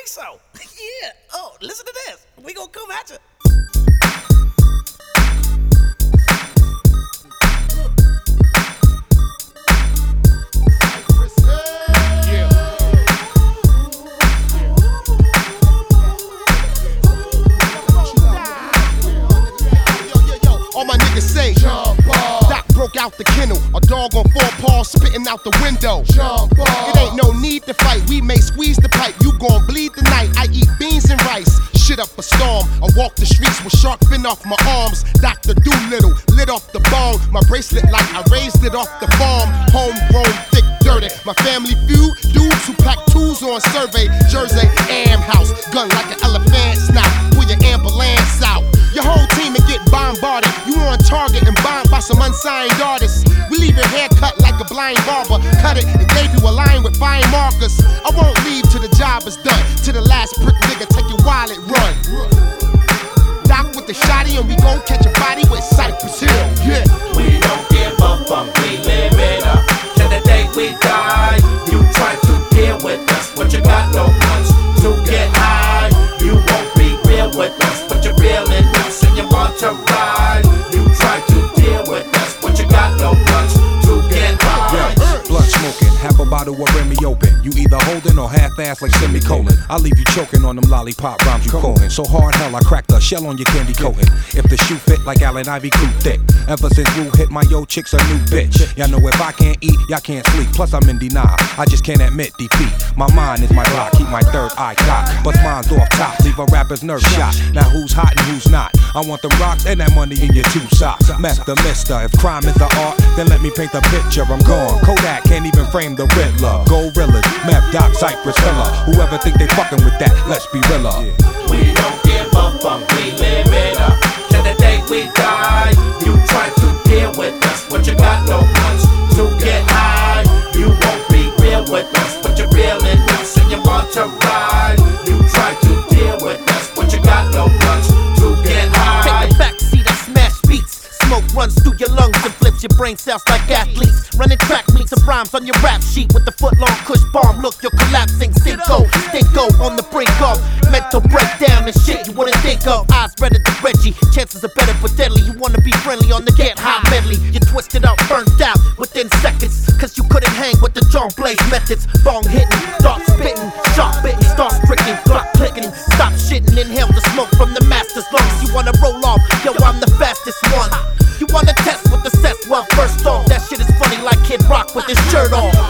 think so. Yeah. Oh, listen to this. We gonna come at you. All my niggas say, jump off. Doc broke out the kennel, a dog on 4 paws spitting out the window. Jump off. It ain't no need to fight, we may squeeze the pipe. You gon' bleed tonight, I eat beans and rice. Shit up a storm, I walk the streets with shark fin off my arms. Dr. Doolittle, lit off the bone. My bracelet like I raised it off the farm. Homegrown, thick, dirty. My family feud, dudes who pack tools on survey. Jersey, Am House, gun like an elephant snout. Pull your ambulance out. Your whole team and get bombarded. You on target and bombed by some unsigned artists. We leave your hair cut like a blind barber. Cut it and gave you a line with fine markers. I won't leave till the job is done. To the last prick nigga, take your wallet, run. Doc with the shotty and we gon' catch a body with Cypress Hill. Yeah. We don't give a fuck, we live it up till the day we die. You try to deal with us, but you got no punch to get high. You won't be real with us, but you're real in us and you want to ride. You try to deal with us, but you got no punch to get high. Yeah, blunt smoking, half a bottle of Remy open. You either holding or half-ass like semicolon. I leave you choking on them lollipop rhymes you quoting. So hard hell, I cracked the shell on your candy coating. If the shoe fit like Allen Ivy, crew thick. Ever since Wu hit my yo chick's a new bitch. Y'all know if I can't eat, y'all can't sleep. Plus I'm in denial, I just can't admit defeat. My mind is my block, keep my third eye cocked. Bust mine's off top, leave a rapper's nerve shot. Now who's hot and who's not? I want them rocks and that money in your 2 socks. Master Mister, if crime is the art, then let me paint the picture. I'm gone. Kodak can't even frame the Riddler. Gorillas, Meth Doc, Cypress Hiller. Whoever think they fucking with that, let's be realer. We don't give a fuck, we live it up till the day we die. You try to deal with us, but you got no punch to get high. You won't be real with us, but you're real in us and you want to ride. You try to deal with us, but you got no punch to get high. Take the back seat, I smash beats. Smoke runs through your lungs and flips your brain cells like athletes. Running track meets and rhymes on your rap sheet with the foot-long Kush bomb. Look, you're collapsing. Stinko on the brink of mental breakdown and shit you wouldn't think of. Eyes redder than Reggie. Chances are better but deadly. You wanna be friendly on the get high medley. You twisted up, burnt out within seconds. Cause you couldn't hang with the John Blaze methods. Bong hitting, dart spitting, sharp bitten, start stricken, clock clicking. Stop shitting, inhale the smoke from the master's lungs. You wanna roll off, yo, I'm the fastest one. You wanna test with the cess? Well, first off, that shit is funny like Kid Rock with his shirt off.